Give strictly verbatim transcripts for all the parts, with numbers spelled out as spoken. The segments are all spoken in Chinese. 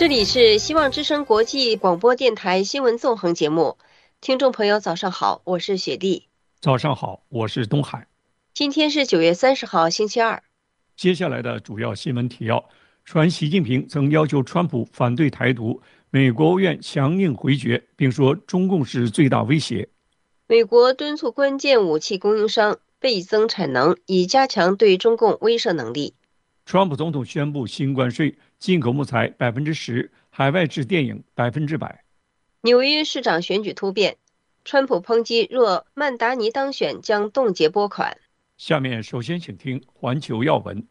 这里是希望之声国际广播电台新闻纵横节目，听众朋友早上好，我是雪莉。 早上好，我是东海。 今天是九月三十号，星期二。 接下来的主要新闻提要：传习近平曾要求川普反对台独，美国国务院强硬回绝，并说中共是最大威胁。 美国敦促关键武器供应商倍增产能，以加强对中共威慑能力。 川普总统宣布新关税，进口木材百分之十，海外制电影百分之百。 纽约市长选举突变，川普抨击若曼达尼当选将冻结拨款。 下面首先请听环球要闻。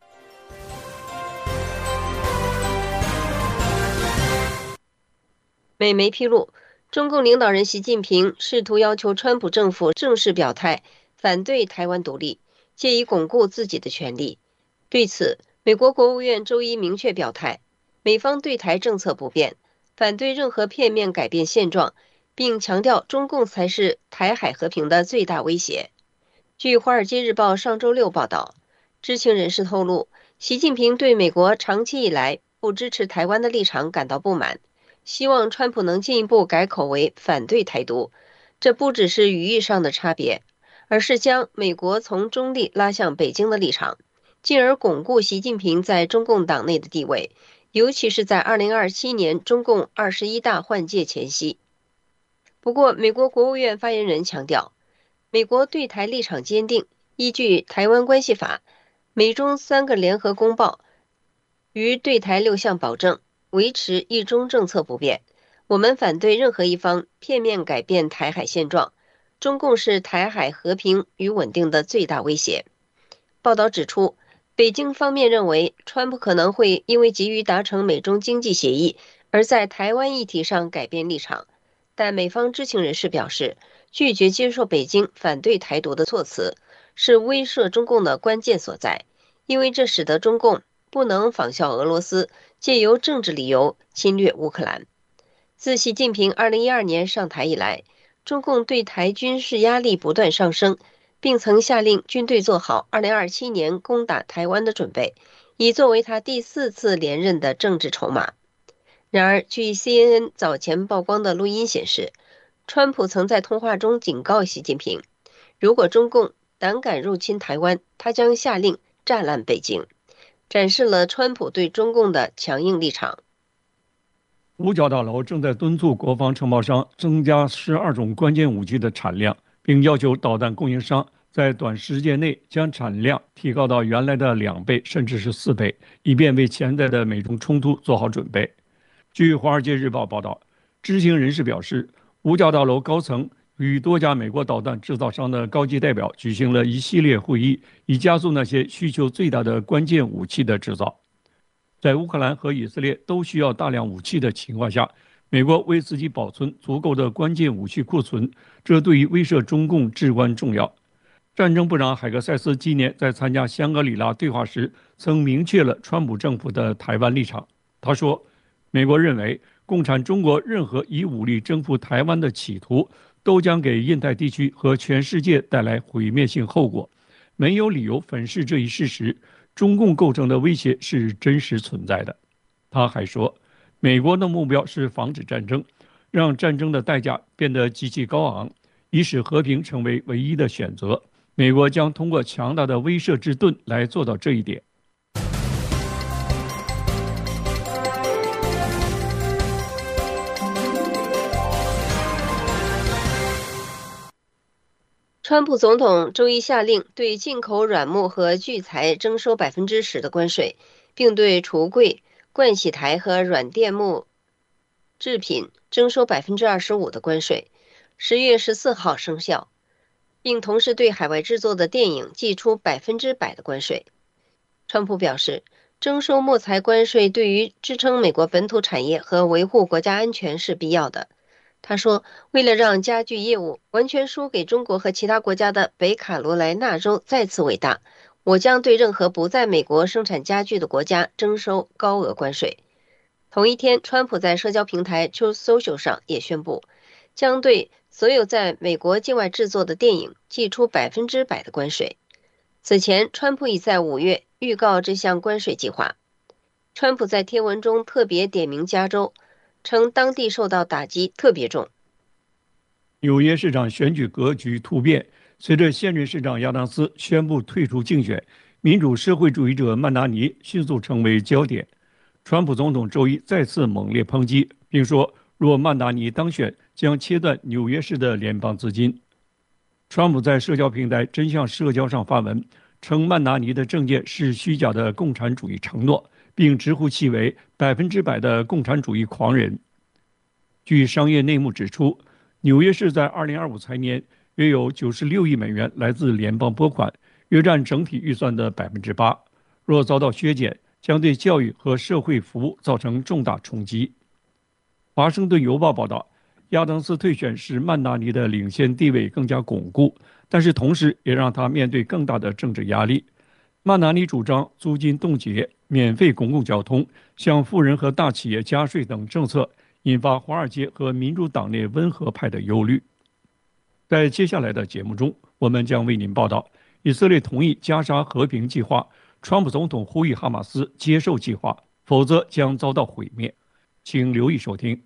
美媒披露，中共领导人习近平试图要求川普政府正式表态反对台湾独立，借以巩固自己的权利。对此，美国国务院周一明确表态，美方对台政策不变，反对任何片面改变现状，并强调中共才是台海和平的最大威胁。据《华尔街日报》上周六报道，知情人士透露，习近平对美国长期以来不支持台湾的立场感到不满，希望川普能进一步改口为反对台独。这不只是语义上的差别，而是将美国从中立拉向北京的立场，进而巩固习近平在中共党内的地位，尤其是在二零二七年中共二十一大换届前夕。不过，美国国务院发言人强调，美国对台立场坚定，依据《台湾关系法》、美中三个联合公报与对台六项保证，维持一中政策不变。我们反对任何一方片面改变台海现状，中共是台海和平与稳定的最大威胁。报道指出，北京方面认为，川普可能会因为急于达成美中经济协议，而在台湾议题上改变立场。但美方知情人士表示，拒绝接受北京反对台独的措辞，是威慑中共的关键所在，因为这使得中共不能仿效俄罗斯，借由政治理由侵略乌克兰。自习近平二零一二年上台以来，中共对台军事压力不断上升，并曾下令军队做好二零二七年攻打台湾的准备，以作为他第四次连任的政治筹码。然而，据 C N N 早前曝光的录音显示，川普曾在通话中警告习近平，如果中共胆敢入侵台湾，他将下令炸烂北京，展示了川普对中共的强硬立场。 五角大楼正在敦促国防承包商增加十二种关键武器的产量，并要求导弹供应商在短时间内将产量提高到原来的两倍甚至是四倍，以便为潜在的美中冲突做好准备。据《华尔街日报》报道，知情人士表示，五角大楼高层与多家美国导弹制造商的高级代表举行了一系列会议，以加速那些需求最大的关键武器的制造。在乌克兰和以色列都需要大量武器的情况下，美国为自己保存足够的关键武器库存，这对于威慑中共至关重要。战争部长海格塞斯今年在参加香格里拉对话时，曾明确了川普政府的台湾立场。他说，美国认为共产中国任何以武力征服台湾的企图，都将给印太地区和全世界带来毁灭性后果，没有理由粉饰这一事实。中共构成的威胁是真实存在的。他还说，美国的目标是防止战争，让战争的代价变得极其高昂，以使和平成为唯一的选择。美国将通过强大的威慑之盾来做到这一点。 川普总统周一下令对进口软木和聚材征收百分之十的关税，并对橱柜、盥洗台和软垫木制品征收百分之二十五的关税，十月十四号生效，并同时对海外制作的电影寄出百分之百的关税。川普表示，征收木材关税对于支撑美国本土产业和维护国家安全是必要的。他说，为了让家具业务完全输给中国和其他国家的北卡罗来纳州再次伟大，我将对任何不在美国生产家具的国家征收高额关税。同一天，川普在社交平台 Truth Social 上也宣布，将对所有在美国境外制作的电影寄出百分之百的关税。此前，川普已在五月预告这项关税计划。 川普在贴文中特别点名加州，称当地受到打击特别重。 纽约市长选举格局突变，随着现任市长亚当斯宣布退出竞选，民主社会主义者曼达尼迅速成为焦点。川普总统周一再次猛烈抨击，并说若曼达尼当选，将切断纽约市的联邦资金。川普在社交平台真相社交上发文，称曼达尼的政见是虚假的共产主义承诺，并直呼其为百分之百的共产主义狂人。据商业内幕指出，纽约市在二零二五财年约有九十六亿美元来自联邦拨款，约占整体预算的百分之八。若遭到削减，将对教育和社会服务造成重大冲击。华盛顿邮报报道，亚当斯退选使曼达尼的领先地位更加巩固，但是同时也让他面对更大的政治压力。曼达尼主张租金冻结、免费公共交通、向富人和大企业加税等政策，引发华尔街和民主党内温和派的忧虑。在接下来的节目中，我们将为您报道以色列同意加沙和平计划，川普总统呼吁哈马斯接受计划，否则将遭到毁灭。请留意收听。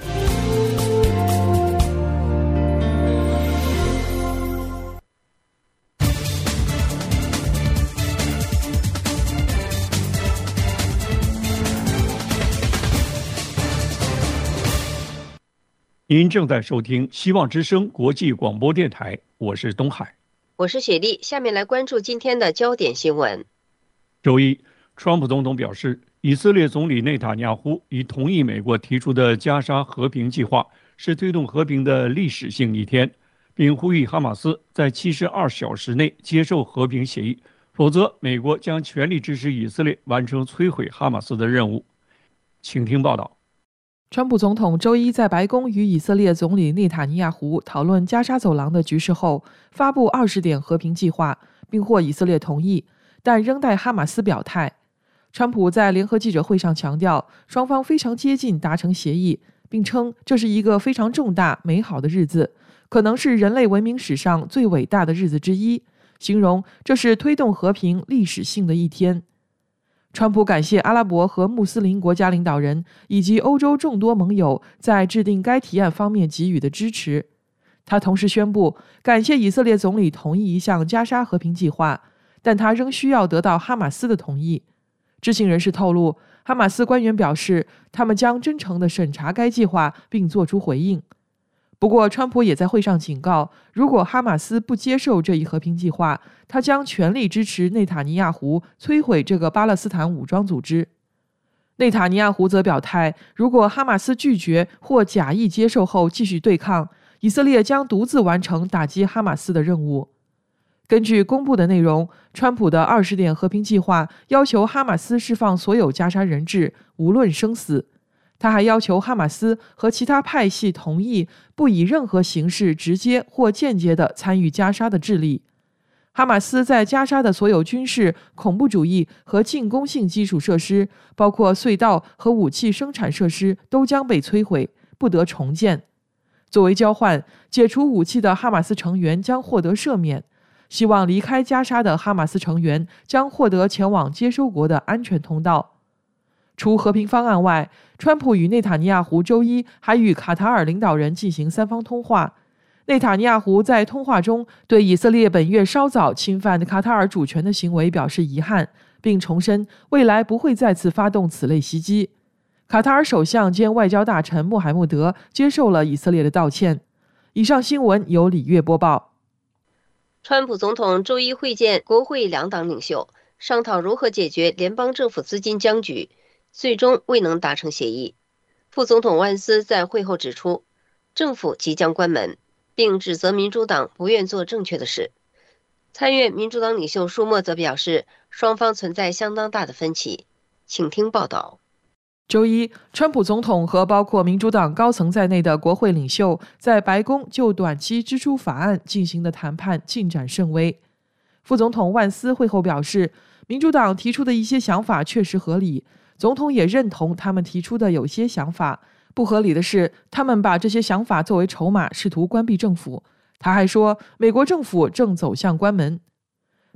您正在收听希望之声国际广播电台，我是东海， 我是雪莉。下面来关注今天的焦点新闻。 周一，川普总统表示，以色列总理内塔尼亚胡已同意美国提出的加沙和平计划是推动和平的历史性一天，并呼吁哈马斯在七十二小时内接受和平协议，否则美国将全力支持以色列完成摧毁哈马斯的任务。请听报道。 川普总统周一在白宫与以色列总理内塔尼亚胡讨论加沙走廊的局势后，发布二十点和平计划，并获以色列同意，但仍待哈马斯表态。川普在联合记者会上强调，双方非常接近达成协议，并称这是一个非常重大、美好的日子，可能是人类文明史上最伟大的日子之一，形容这是推动和平历史性的一天。川普感谢阿拉伯和穆斯林国家领导人以及欧洲众多盟友在制定该提案方面给予的支持。他同时宣布感谢以色列总理同意一项加沙和平计划，但他仍需要得到哈马斯的同意。知情人士透露，哈马斯官员表示，他们将真诚地审查该计划并作出回应。不过，川普也在会上警告，如果哈马斯不接受这一和平计划，他将全力支持内塔尼亚胡摧毁这个巴勒斯坦武装组织。内塔尼亚胡则表态，如果哈马斯拒绝或假意接受后继续对抗，以色列将独自完成打击哈马斯的任务。根据公布的内容，川普的二十点和平计划要求哈马斯释放所有加沙人质，无论生死。他还要求哈马斯和其他派系同意不以任何形式直接或间接地参与加沙的治理。哈马斯在加沙的所有军事、恐怖主义和进攻性基础设施，包括隧道和武器生产设施，都将被摧毁，不得重建。作为交换，解除武器的哈马斯成员将获得赦免。希望离开加沙的哈马斯成员将获得前往接收国的安全通道。除和平方案外，川普与内塔尼亚胡周一还与卡塔尔领导人进行三方通话。内塔尼亚胡在通话中对以色列本月稍早侵犯卡塔尔主权的行为表示遗憾，并重申未来不会再次发动此类袭击。卡塔尔首相兼外交大臣穆罕默德接受了以色列的道歉。以上新闻由李月播报。 川普总统周一会见国会两党领袖，商讨如何解决联邦政府资金僵局，最终未能达成协议。副总统万斯在会后指出，政府即将关门，并指责民主党不愿做正确的事。参院民主党领袖舒默则表示，双方存在相当大的分歧。请听报道。 周一，川普总统和包括民主党高层在内的国会领袖在白宫就短期支出法案进行的谈判进展甚微。副总统万斯会后表示，民主党提出的一些想法确实合理，总统也认同他们提出的有些想法。不合理的是，他们把这些想法作为筹码，试图关闭政府。他还说，美国政府正走向关门。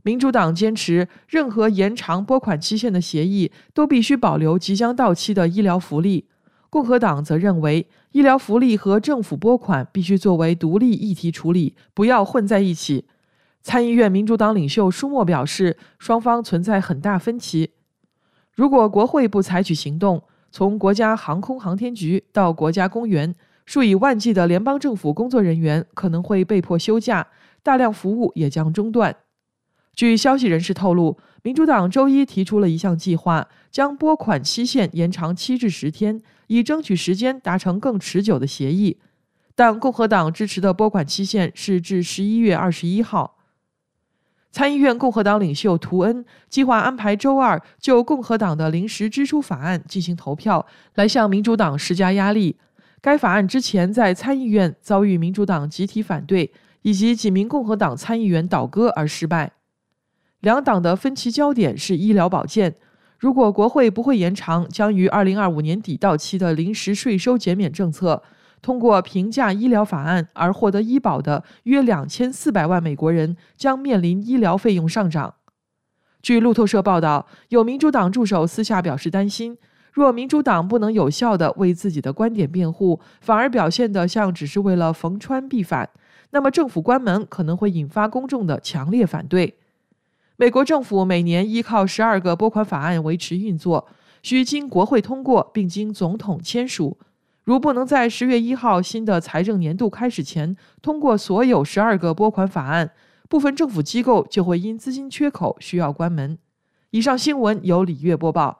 民主党坚持，任何延长拨款期限的协议都必须保留即将到期的医疗福利。共和党则认为，医疗福利和政府拨款必须作为独立议题处理，不要混在一起。参议院民主党领袖舒默表示，双方存在很大分歧。如果国会不采取行动，从国家航空航天局到国家公园，数以万计的联邦政府工作人员可能会被迫休假，大量服务也将中断。据消息人士透露，民主党周一提出了一项计划，将拨款期限延长七至十天，以争取时间达成更持久的协议。但共和党支持的拨款期限是至十一月二十一号。参议院共和党领袖图恩计划安排周二就共和党的临时支出法案进行投票，来向民主党施加压力。该法案之前在参议院遭遇民主党集体反对，以及几名共和党参议员倒戈而失败。两党的分歧焦点是医疗保健。如果国会不会延长将于二零二五年底到期的临时税收减免政策，通过平价医疗法案而获得医保的约两千四百万美国人将面临医疗费用上涨。据路透社报道，有民主党助手私下表示担心，若民主党不能有效地为自己的观点辩护，反而表现得像只是为了逢川必反，那么政府关门可能会引发公众的强烈反对。美国政府每年依靠十二个拨款法案维持运作，需经国会通过并经总统签署。如不能在十月一号新的财政年度开始前通过所有十二个拨款法案，部分政府机构就会因资金缺口需要关门。以上新闻由李月播报。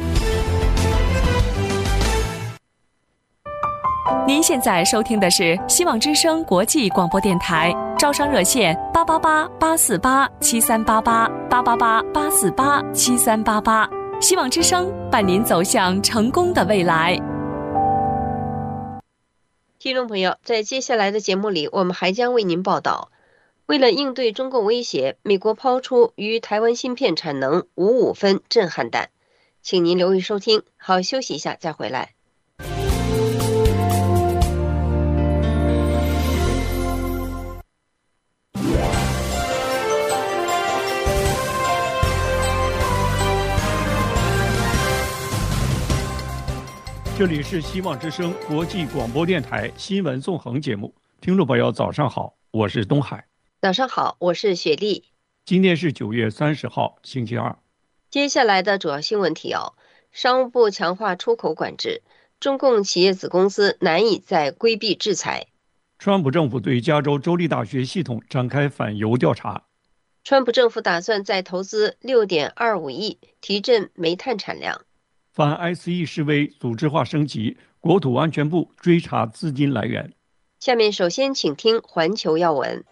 您现在收听的是希望之声国际广播电台，招商热线八八八八四八七三八八八八八八四八七三八八，希望之声伴您走向成功的未来。 听众朋友，在接下来的节目里，我们还将为您报道，为了应对中共威胁，美国抛出与台湾芯片产能五五分震撼弹。请您留意收听。好，休息一下再回来。 这里是希望之声国际广播电台新闻纵横节目，听众朋友早上好，我是东海。 早上好，我是雪莉。 今天是九月三十号，星期二。 接下来的主要新闻提要：商务部强化出口管制，中共企业子公司难以再规避制裁。 川普政府对加州州立大学系统展开反犹调查。 川普政府打算再投资 六点二五亿，提振煤炭产量。 反 I C E 示威组织化升级，国土安全部追查资金来源。 下面首先请听环球要闻。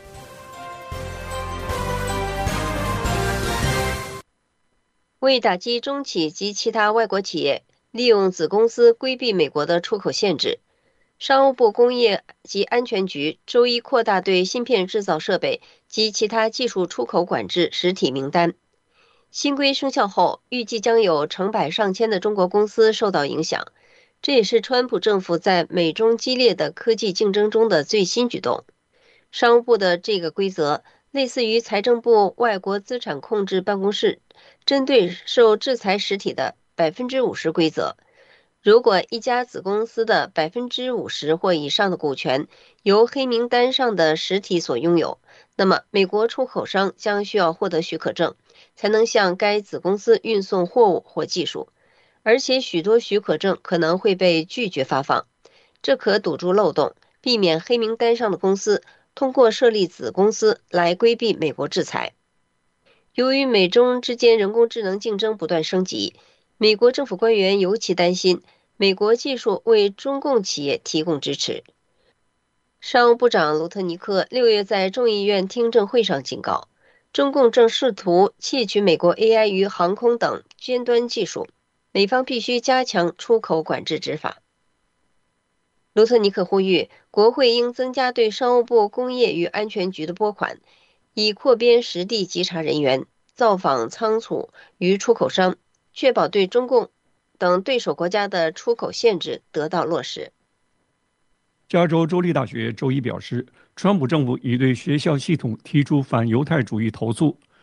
为打击中企及其他外国企业利用子公司规避美国的出口限制，商务部工业及安全局周一扩大对芯片制造设备及其他技术出口管制实体名单。新规生效后，预计将有成百上千的中国公司受到影响，这也是川普政府在美中激烈的科技竞争中的最新举动。商务部的这个规则类似于财政部外国资产控制办公室针对受制裁实体的 百分之五十 规则。如果一家子公司的 百分之五十 或以上的股权由黑名单上的实体所拥有，那么美国出口商将需要获得许可证，才能向该子公司运送货物或技术，而且许多许可证可能会被拒绝发放，这可堵住漏洞，避免黑名单上的公司通过设立子公司来规避美国制裁。由于美中之间人工智能竞争不断升级，美国政府官员尤其担心美国技术为中共企业提供支持。商务部长卢特尼克六月在众议院听证会上警告，中共正试图窃取美国 A I 与航空等尖端技术，美方必须加强出口管制执法。卢特尼克呼吁国会应增加对商务部工业与安全局的拨款，以扩编实地稽查人员，造访仓储与出口商，确保对中共等对手国家的出口限制得到落实。 加州州立大学周一表示，川普政府已对学校系统提出反犹太主义投诉，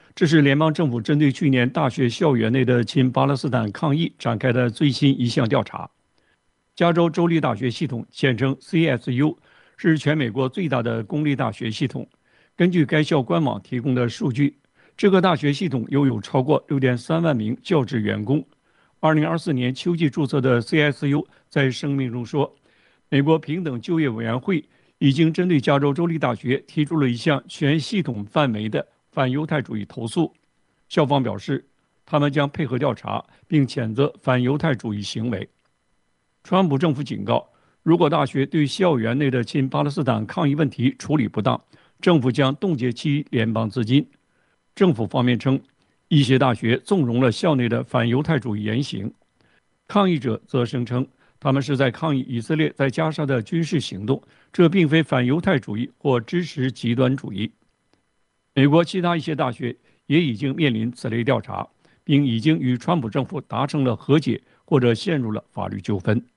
这是联邦政府针对去年大学校园内的亲巴勒斯坦抗议展开的最新一项调查。加州州立大学系统，简称 C S U， 是全美国最大的公立大学系统。根据该校官网提供的数据，这个大学系统拥有超过 六点三万名教职员工。二零二四年秋季注册的 C S U 在声明中说，美国平等就业委员会已经针对加州州立大学提出了一项全系统范围的反犹太主义投诉。校方表示，他们将配合调查，并谴责反犹太主义行为。川普政府警告，如果大学对校园内的亲巴勒斯坦抗议问题处理不当，政府将冻结其联邦资金。政府方面称，一些大学纵容了校内的反犹太主义言行。抗议者则声称，他们是在抗议以色列在加沙的军事行动，这并非反犹太主义或支持极端主义。美国其他一些大学也已经面临此类调查，并已经与川普政府达成了和解或者陷入了法律纠纷。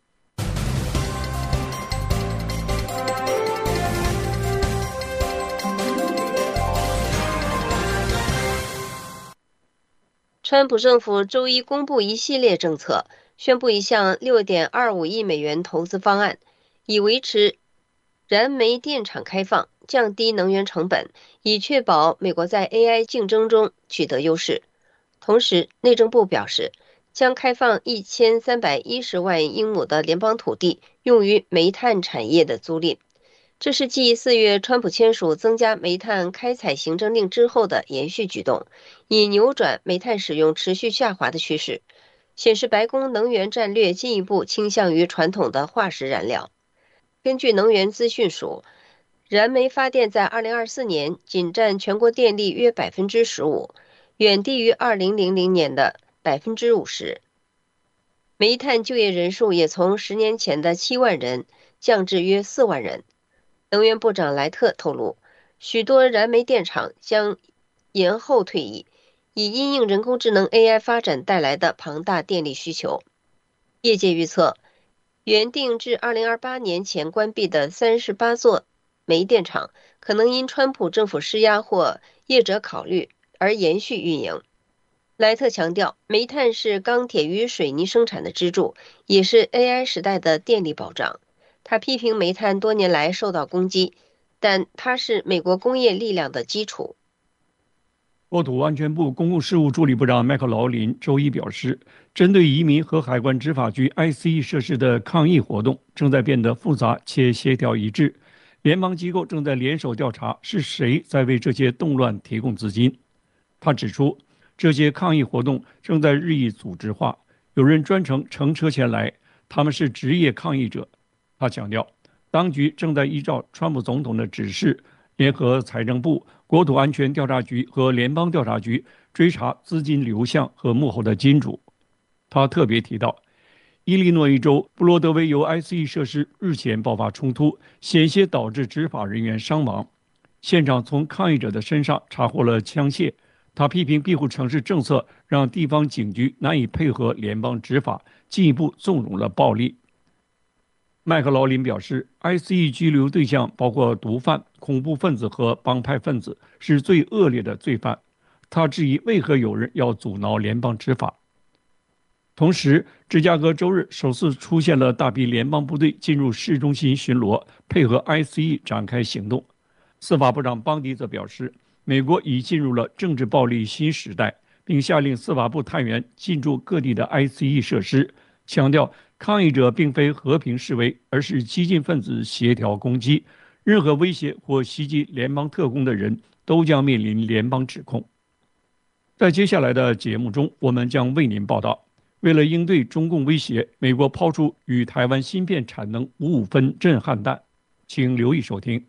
川普政府周一公布一系列政策，宣布一项 六点二五亿美元投资方案，以维持燃煤电厂开放，降低能源成本，以确保美国在 A I 竞争中取得优势。同时，内政部表示，将开放一千三百一十万英亩的联邦土地用于煤炭产业的租赁。这是继四月川普签署增加煤炭开采行政令之后的延续举动，以扭转煤炭使用持续下滑的趋势，显示白宫能源战略进一步倾向于传统的化石燃料。根据能源资讯署，燃煤发电在二零二四年仅占全国电力约 百分之十五， 远低于二零零零年的 百分之五十。 煤炭就业人数也从十年前的七万人降至约四万人。能源部长莱特透露，许多燃煤电厂将延后退役，以因应人工智能 A I 发展带来的庞大电力需求。业界预测，原定至二零二八年前关闭的三十八座煤电厂，可能因川普政府施压或业者考虑而延续运营。莱特强调，煤炭是钢铁与水泥生产的支柱，也是 A I 时代的电力保障。他批评煤炭多年来受到攻击，但它是美国工业力量的基础。 国土安全部公共事务助理部长麦克劳林周一表示，针对移民和海关执法局 I C E 设施的抗议活动正在变得复杂且协调一致，联邦机构正在联手调查是谁在为这些动乱提供资金。他指出，这些抗议活动正在日益组织化，有人专程乘车前来，他们是职业抗议者。他强调，当局正在依照川普总统的指示，联合财政部、国土安全调查局和联邦调查局追查资金流向和幕后的金主。他特别提到，伊利诺伊州布罗德维尤 I C E 设施日前爆发冲突，险些导致执法人员伤亡。现场从抗议者的身上查获了枪械。他批评庇护城市政策让地方警局难以配合联邦执法，进一步纵容了暴力。麦克劳林表示 ，I C E 拘留对象包括毒贩、恐怖分子和帮派分子，是最恶劣的罪犯。他质疑为何有人要阻挠联邦执法。同时，芝加哥周日首次出现了大批联邦部队进入市中心巡逻，配合 I C E 展开行动。司法部长邦迪则表示，美国已进入了政治暴力新时代，并下令司法部探员进驻各地的 I C E 设施，强调抗议者并非和平示威，而是激进分子协调攻击。任何威胁或袭击联邦特工的人都将面临联邦指控。在接下来的节目中，我们将为您报道，为了应对中共威胁，美国抛出与台湾芯片产能五五分震撼弹。请留意收听。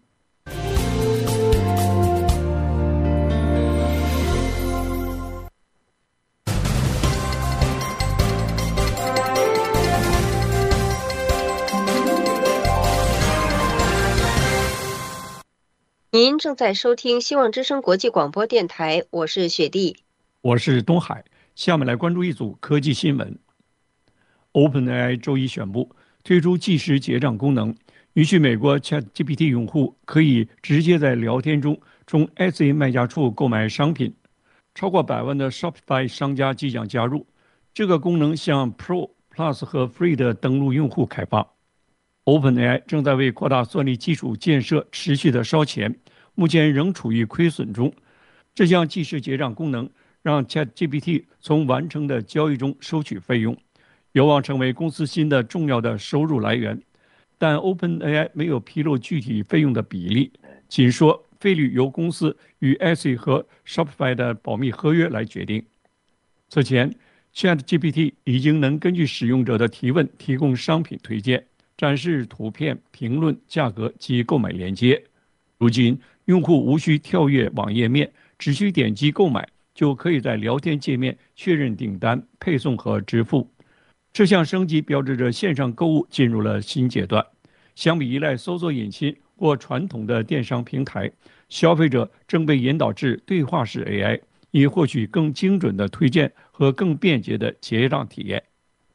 您正在收听希望之声国际广播电台，我是雪莉， 我是东海。下面来关注一组科技新闻。OpenAI 周一宣布推出即时结账功能，允许美国 ChatGPT 用户可以直接在聊天中从 S A 卖家处购买商品。 超过百万的 Shopify 商家即将加入。这个功能向 Pro、Plus 和 Free 的登录用户开发。OpenAI 正在为扩大算力基础建设持续的烧钱，目前仍处于亏损中。这项即时结账功能让 ChatGPT 从完成的交易中收取费用，有望成为公司新的重要的收入来源。但 OpenAI 没有披露具体费用的比例，仅说费率由公司与 A S I 和 Shopify 的保密合约来决定。此前 ChatGPT 已经能根据使用者的提问提供商品推荐，展示图片、评论、价格及购买链接。如今，用户无需跳跃网页面，只需点击购买，就可以在聊天界面确认订单、配送和支付。这项升级标志着线上购物进入了新阶段。相比依赖搜索引擎或传统的电商平台，消费者正被引导至对话式 A I， 以获取更精准的推荐和更便捷的结账体验。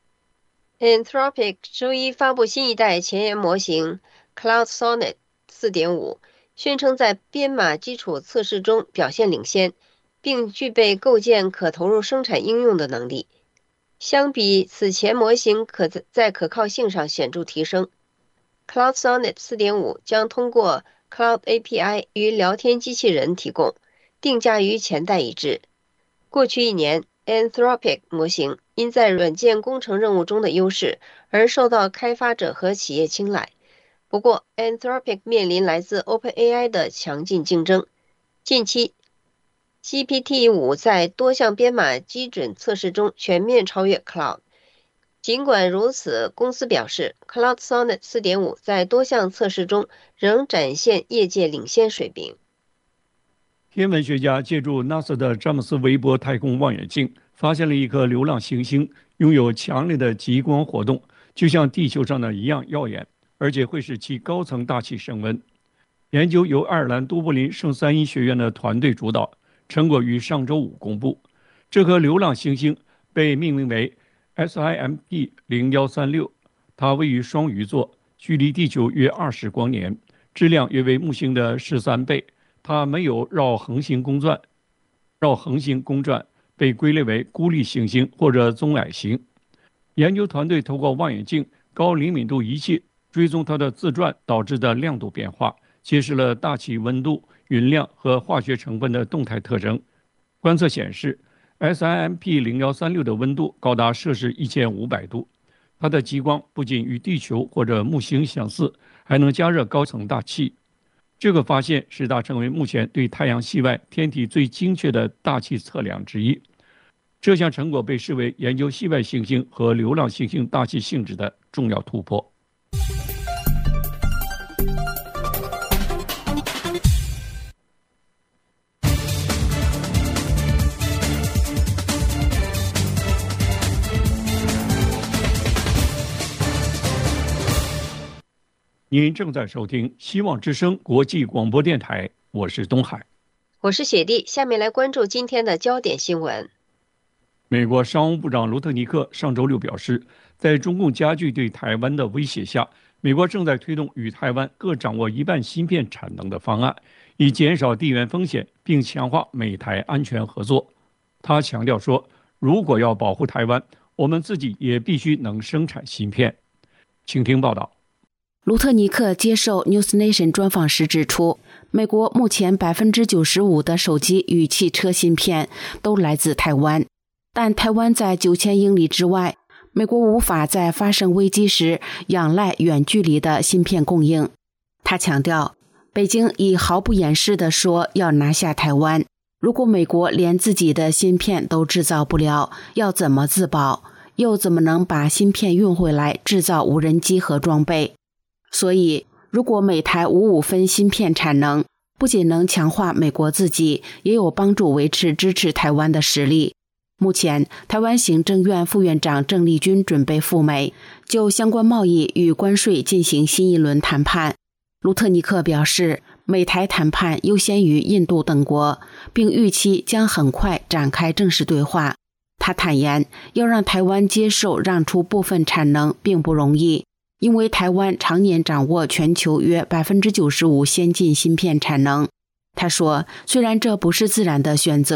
Anthropic 周一发布新一代前沿模型 Cloud Sonnet 四点五， 宣称在编码基础测试中表现领先，并具备构建可投入生产应用的能力。相比此前模型可在可靠性上显著提升。Cloud Sonnet 四点五 将通过 Cloud A P I 与聊天机器人提供，定价与前代一致。过去一年 Anthropic 模型因在软件工程任务中的优势而受到开发者和企业青睐。不过 Anthropic 面临来自 OpenAI 的强劲竞争。近期 G P T 五 在多项编码基准测试中全面超越 Cloud。尽管如此，公司表示 Cloud Sonnet 四点五 在多项测试中仍展现业界领先水平。 天文学家借助 NASA 的詹姆斯韦伯太空望远镜发现了一颗流浪行星，拥有强烈的极光活动，就像地球上的一样耀眼，而且会使其高层大气升温。研究由爱尔兰都柏林圣三一学院的团队主导，成果于上周五公布。这颗流浪行星被命名为 S I M P 零一三六， 它位于双鱼座，距离地球约二十光年，质量约为木星的十三倍。它没有绕恒星公转，绕恒星公转被归类为孤立行星或者棕矮星。研究团队透过望远镜、高灵敏度仪器追踪它的自转导致的亮度变化，揭示了大气温度、云量和化学成分的动态特征。观测显示 S I M P 零一三六 的温度高达摄氏一千五百度，它的极光不仅与地球或者木星相似，还能加热高层大气。这个发现使它成为目前对太阳系外天体最精确的大气测量之一。这项成果被视为研究系外行星和流浪行星大气性质的重要突破。您正在收听希望之声国际广播电台，我是东海， 我是雪莉。下面来关注今天的焦点新闻。 美国商务部长卢特尼克上周六表示，在中共加剧对台湾的威胁下，美国正在推动与台湾各掌握一半芯片产能的方案，以减少地缘风险并强化美台安全合作。他强调说，如果要保护台湾，我们自己也必须能生产芯片。请听报道。 卢特尼克接受 NewsNation 专访时指出，美国目前 百分之九十五 的手机与汽车芯片都来自台湾，但台湾在九千英里之外，美国无法在发生危机时仰赖远距离的芯片供应。他强调，北京已毫不掩饰地说要拿下台湾，如果美国连自己的芯片都制造不了，要怎么自保？又怎么能把芯片运回来制造无人机和装备？所以，如果美台五五分芯片产能，不仅能强化美国自己，也有帮助维持支持台湾的实力。目前，台湾行政院副院长郑丽君准备赴美，就相关贸易与关税进行新一轮谈判。卢特尼克表示，美台谈判优先于印度等国，并预期将很快展开正式对话。他坦言，要让台湾接受让出部分产能并不容易，因为台湾常年掌握全球约 百分之九十五 先进芯片产能。他说，虽然这不是自然的选择，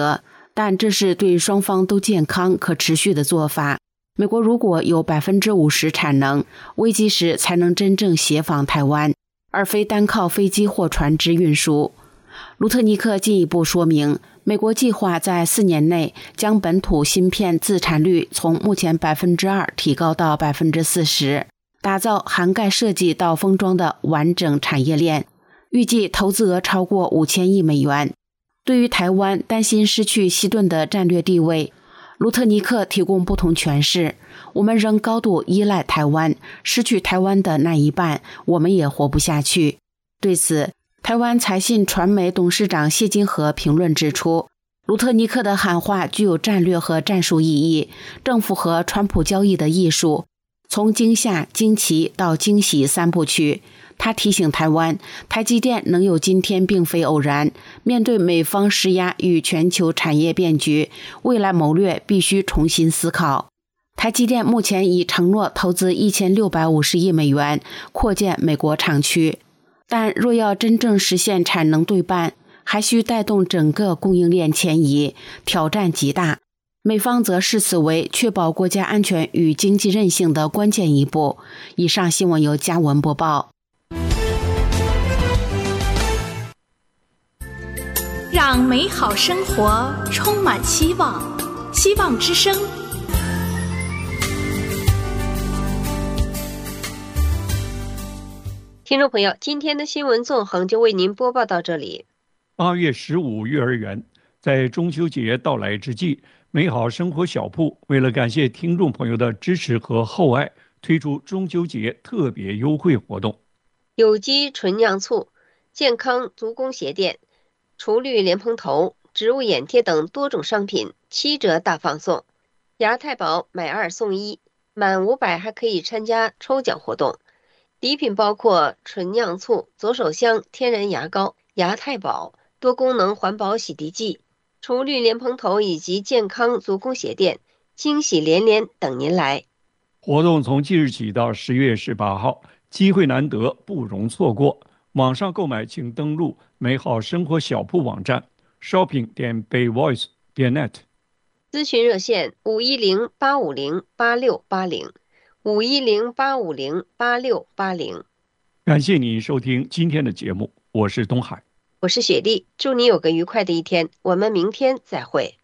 但这是对双方都健康可持续的做法。美国如果有 百分之五十 产能，危机时才能真正协防台湾，而非单靠飞机或船只运输。卢特尼克进一步说明，美国计划在四年内将本土芯片自产率从目前 百分之二 提高到 百分之四十， 打造涵盖设计到封装的完整产业链，预计投资额超过五千亿美元。对于台湾担心失去西顿的战略地位，卢特尼克提供不同诠释。我们仍高度依赖台湾，失去台湾的那一半，我们也活不下去。对此，台湾财信传媒董事长谢金河评论指出，卢特尼克的喊话具有战略和战术意义，正符合川普交易的艺术，从惊吓、惊奇到惊喜三部曲。他提醒台湾，台积电能有今天并非偶然，面对美方施压与全球产业变局，未来谋略必须重新思考。台积电目前已承诺投资一千六百五十亿美元扩建美国厂区，但若要真正实现产能对半，还需带动整个供应链迁移，挑战极大。美方则视此为确保国家安全与经济韧性的关键一步。以上新闻由嘉文播报。 让美好生活充满希望，希望之声。 听众朋友，今天的新闻纵横就为您播报到这里。 八月十五幼儿园在中秋节到来之际，美好生活小铺为了感谢听众朋友的支持和厚爱，推出中秋节特别优惠活动。 有机纯酿醋、健康足弓鞋垫、除氯莲蓬头、植物眼贴等多种商品七折大放送。牙太保买二送一，满五百还可以参加抽奖活动。礼品包括纯酿醋、左手香天然牙膏、牙太保多功能环保洗涤剂、除氯莲蓬头以及健康足弓鞋垫，惊喜连连等您来。 活动从即日起到十月十八号，机会难得，不容错过。网上购买请登录美好生活小铺网站 shopping 点 bayvoice 点 net。 咨询热线五一零八五零八六八零 五一零八五零八六八零。 感谢你收听今天的节目，我是东海， 我是雪莉，祝你有个愉快的一天，我们明天再会。